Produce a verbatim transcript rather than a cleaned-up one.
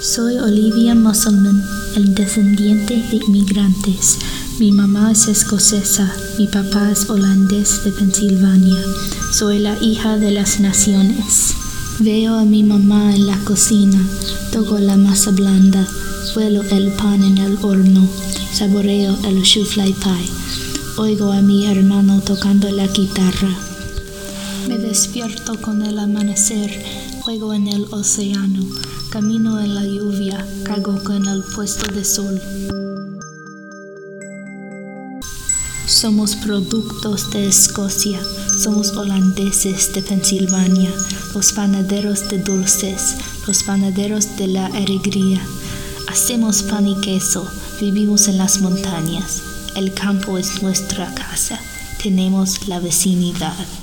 Soy Olivia Musselman, el descendiente de inmigrantes. Mi mamá es escocesa, mi papá es holandés de Pensilvania. Soy la hija de las naciones. Veo a mi mamá en la cocina, toco la masa blanda, huelo el pan en el horno, saboreo el shoofly pie. Oigo a mi hermano tocando la guitarra. Me despierto con el amanecer, juego en el océano, camino en la lluvia, cago con el puesto de sol. Somos productos de Escocia, somos holandeses de Pensilvania, los panaderos de dulces, los panaderos de la alegría. Hacemos pan y queso, vivimos en las montañas, el campo es nuestra casa, tenemos la vecindad.